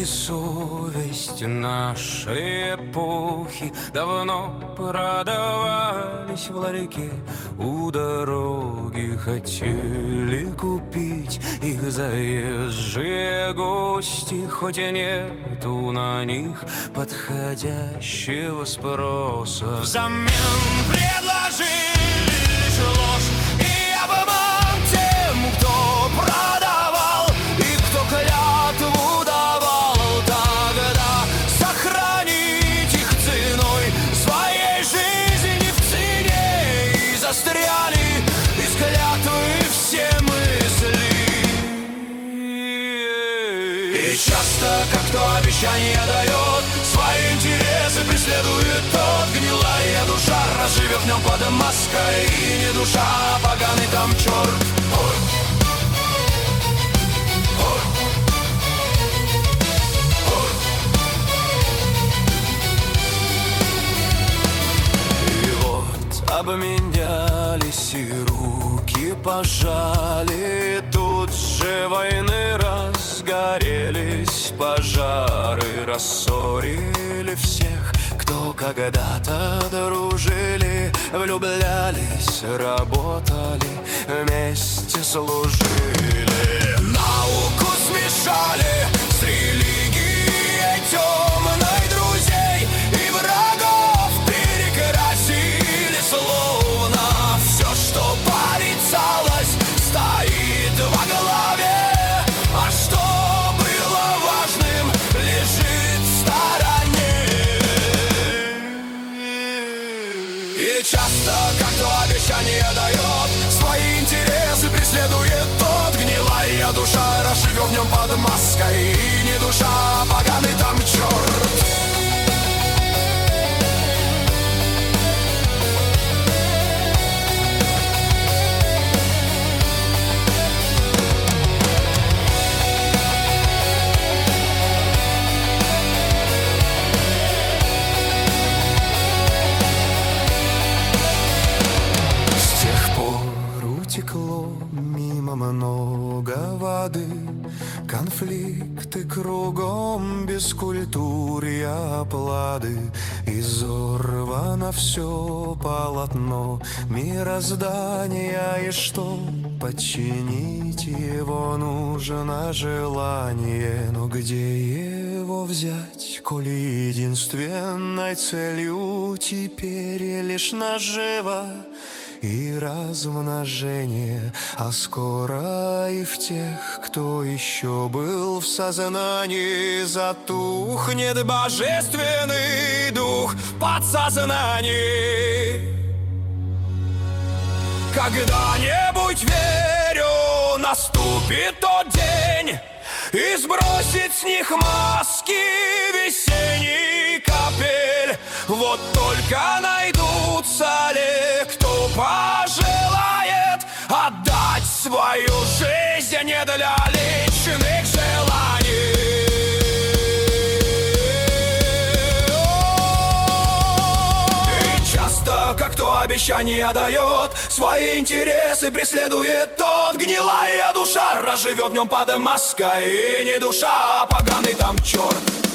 и совесть нашей эпохи давно продавались в ларьке у дороги. Хотели купить их заезжие гости, хоть и нету на них подходящего спроса. Взамен предложили лишь ложь и обман тем, кто продавал и кто клятву давал. Тогда сохранить их ценой своей жизни в цене, и застряли из клятвы все мысли. И часто, как то обещание дает, свои интересы преследует тот. Гнилая душа разживет в нем под маской, и не душа, а поганый там черт. И вот обменялись и руки пожали, тут же войны разгорелись, пожары рассорили всех, кто когда-то дружили, влюблялись, работали, вместе служили. Науку смешали с религией темной, друзей и врагов перекрасили, словно все, что порицалось, стоит во главе, а что было важным, лежит в стороне. И часто, как то обещание дает, свои интересы преследует тот. Гнилая душа разживет в нем под маской, и не душа, а поганый там черт. Текло мимо много воды, конфликты кругом, бескультурья, оплады. Изорвано все полотно мироздания, и что подчинить его нужно желание. Но где его взять, коли единственной целью теперь лишь нажива и размножение, а скоро и в тех, кто еще был в сознании, затухнет божественный дух в подсознании. Когда-нибудь, верю, наступит тот день, и сбросит с них маски весенний капель. Вот только найдутся ли, кто пожелает отдать свою жизнь не для личных желаний. И часто, как то обещание дает, свои интересы преследует тот. Гнилая душа разживет в нем под маской, и не душа, а поганый там черт.